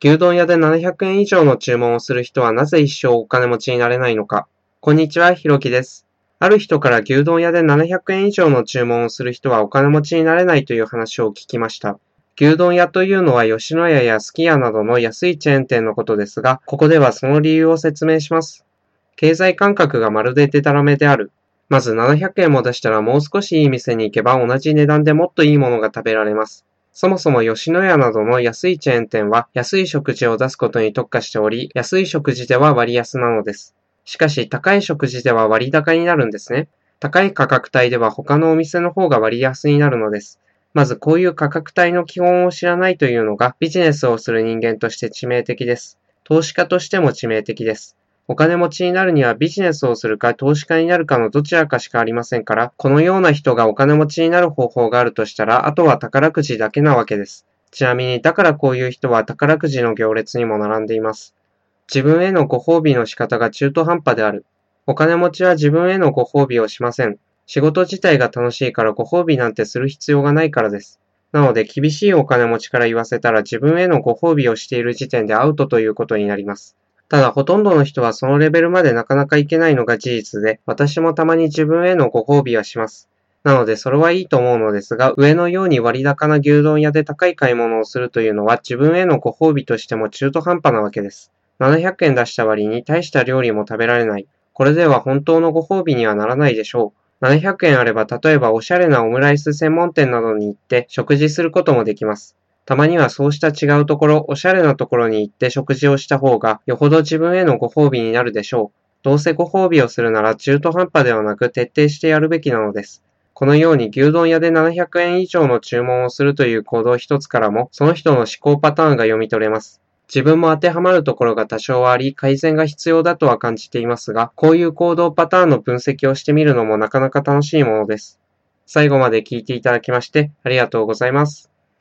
牛丼屋で700円以上の注文をする人はなぜ一生お金持ちになれないのか。こんにちは、ひろきです。ある人から牛丼屋で700円以上の注文をする人はお金持ちになれないという話を聞きました。牛丼屋というのは吉野家やすき家などの安いチェーン店のことですが、ここではその理由を説明します。経済感覚がまるでデタラメである。まず700円も出したらもう少しいい店に行けば同じ値段でもっといいものが食べられます。そもそも吉野家などの安いチェーン店は安い食事を出すことに特化しており、安い食事では割安なのです。しかし高い食事では割高になるんですね。高い価格帯では他のお店の方が割安になるのです。まずこういう価格帯の基本を知らないというのがビジネスをする人間として致命的です。投資家としても致命的です。お金持ちになるにはビジネスをするか投資家になるかのどちらかしかありませんから、このような人がお金持ちになる方法があるとしたら、あとは宝くじだけなわけです。ちなみに、だからこういう人は宝くじの行列にも並んでいます。自分へのご褒美の仕方が中途半端である。お金持ちは自分へのご褒美をしません。仕事自体が楽しいからご褒美なんてする必要がないからです。なので、厳しいお金持ちから言わせたら自分へのご褒美をしている時点でアウトということになります。ただほとんどの人はそのレベルまでなかなかいけないのが事実で、私もたまに自分へのご褒美はします。なのでそれはいいと思うのですが、上のように割高な牛丼屋で高い買い物をするというのは自分へのご褒美としても中途半端なわけです。700円出した割に大した料理も食べられない。これでは本当のご褒美にはならないでしょう。700円あれば例えばおしゃれなオムライス専門店などに行って食事することもできます。たまにはそうした違うところ、おしゃれなところに行って食事をした方が、よほど自分へのご褒美になるでしょう。どうせご褒美をするなら中途半端ではなく徹底してやるべきなのです。このように牛丼屋で700円以上の注文をするという行動一つからも、その人の思考パターンが読み取れます。自分も当てはまるところが多少はあり、改善が必要だとは感じていますが、こういう行動パターンの分析をしてみるのもなかなか楽しいものです。最後まで聞いていただきまして、ありがとうございます。